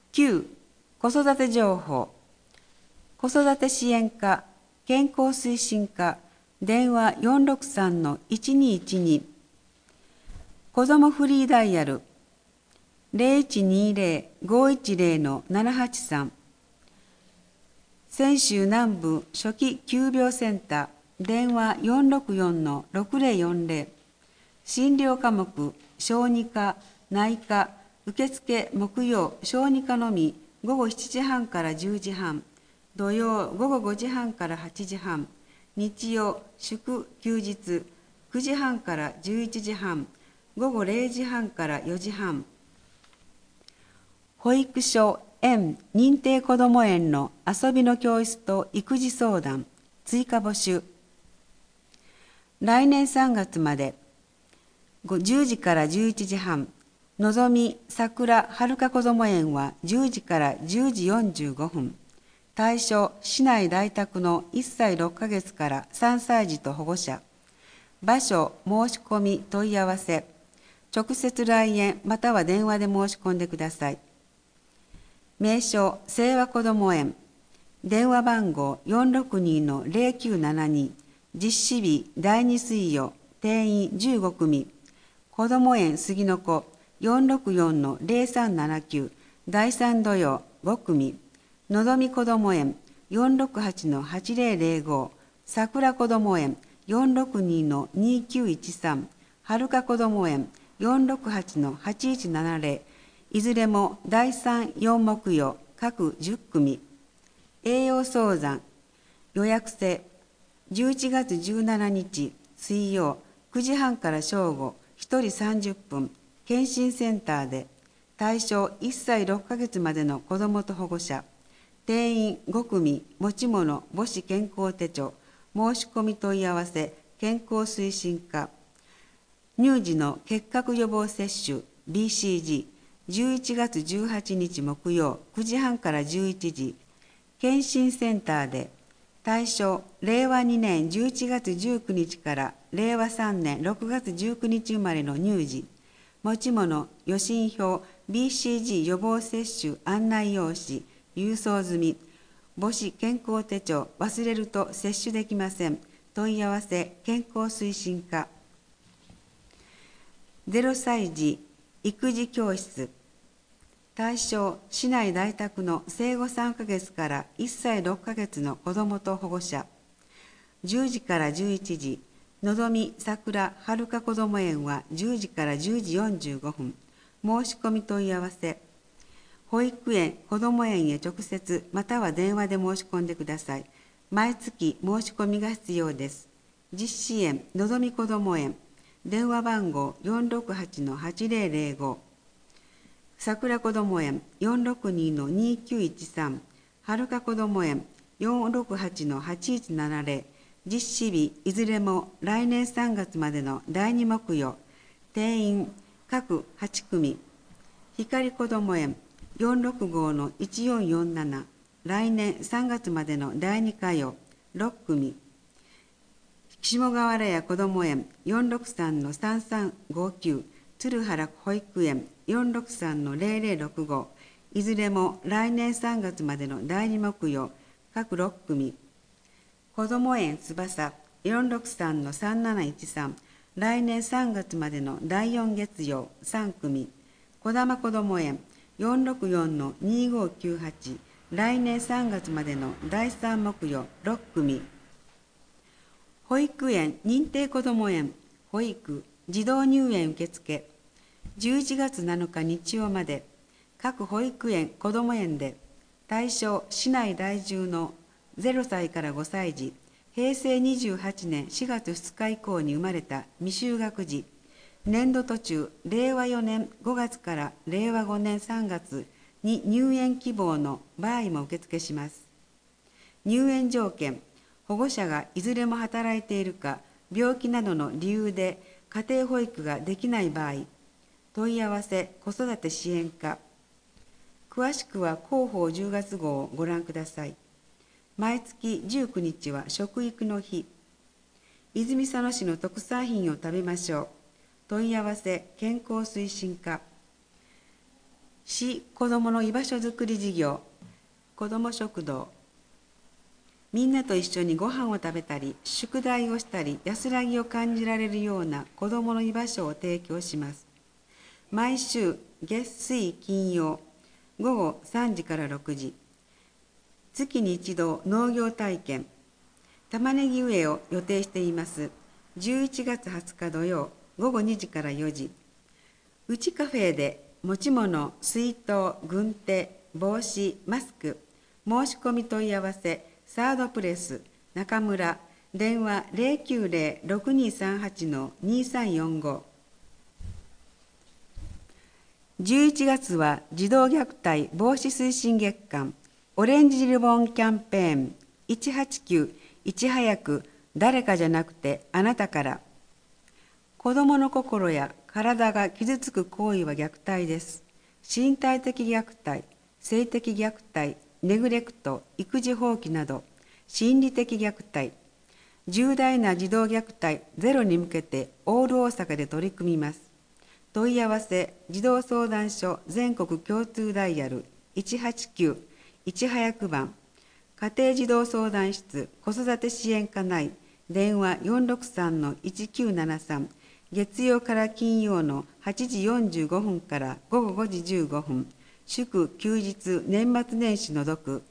9、子育て情報。子育て支援課、健康推進課、電話463-1212。子どもフリーダイヤル0120-510-783。泉州南部初期急病センター、電話464-6040。診療科目、小児科、内科、受付木曜、小児科のみ、午後7時半から10時半、土曜午後5時半から8時半、日曜、祝休日、9時半から11時半、午後0時半から4時半。保育所、園、認定こども園の遊びの教室と育児相談、追加募集。来年3月まで、10時から11時半、のぞみ桜はるかこども園は10時から10時45分。対象、市内在宅の1歳6ヶ月から3歳児と保護者。場所、申し込み、問い合わせ。直接来園または電話で申し込んでください。名称、清和こども園。電話番号462-0972。実施日、第2水曜。定員15組。こども園杉の子464-0379。第3土曜5組。のぞみこども園468-8005。桜こども園462-2913。はるかこども園468-8170。いずれも第3、4木曜各10組。栄養相談予約制11月17日水曜9時半から正午1人30分検診センターで対象1歳6ヶ月までの子どもと保護者定員5組持ち物母子健康手帳申し込み問い合わせ健康推進課乳児の結核予防接種 BCG 11月18日木曜9時半から11時検診センターで対象令和2年11月19日から令和3年6月19日生まれの乳児持ち物予診票 BCG 予防接種案内用紙郵送済み母子健康手帳忘れると接種できません問い合わせ健康推進課0歳児育児教室対象市内在宅の生後3ヶ月から1歳6ヶ月の子どもと保護者10時から11時のぞみ桜はるかこども園は10時から10時45分申し込み問い合わせ保育園こども園へ直接または電話で申し込んでください毎月申し込みが必要です実施園のぞみこども園電話番号468-8005桜こども園462-2913はるかこども園468-8170実施日いずれも来年3月までの第2木曜定員各8組光こども園465-1447来年3月までの第2火曜6組下河原屋こども園463-3359鶴原保育園463-0065いずれも来年3月までの第2木曜各6組こども園翼463-3713来年3月までの第4月曜3組こだまこども園464-2598来年3月までの第3木曜6組保育園認定こども園保育児童入園受付11月7日日曜まで各保育園こども園で対象市内在住の0歳から5歳児平成28年4月2日以降に生まれた未就学児年度途中令和4年5月から令和5年3月に入園希望の場合も受付します入園条件保護者がいずれも働いているか病気などの理由で家庭保育ができない場合問い合わせ子育て支援課詳しくは広報10月号をご覧ください毎月19日は食育の日泉佐野市の特産品を食べましょう問い合わせ健康推進課市子どもの居場所づくり事業、子ども食堂、みんなと一緒にご飯を食べたり、宿題をしたり、安らぎを感じられるような子どもの居場所を提供します。毎週月水金曜午後3時から6時、月に一度農業体験、玉ねぎ植えを予定しています。11月20日土曜午後2時から4時、うちカフェで持ち物、水筒、軍手、帽子、マスク、申し込み問い合わせ、サードプレス、中村、電話090-6238-2345。11月は児童虐待防止推進月間、オレンジリボンキャンペーン、189、いち早く、誰かじゃなくてあなたから。子どもの心や体が傷つく行為は虐待です。身体的虐待、性的虐待、ネグレクト、育児放棄など、心理的虐待、重大な児童虐待ゼロに向けてオール大阪で取り組みます。問い合わせ、児童相談所全国共通ダイヤル189、いち早く番、家庭児童相談室子育て支援課内、電話463-1973、月曜から金曜の8時45分から午後5時15分、祝休日年末年始除く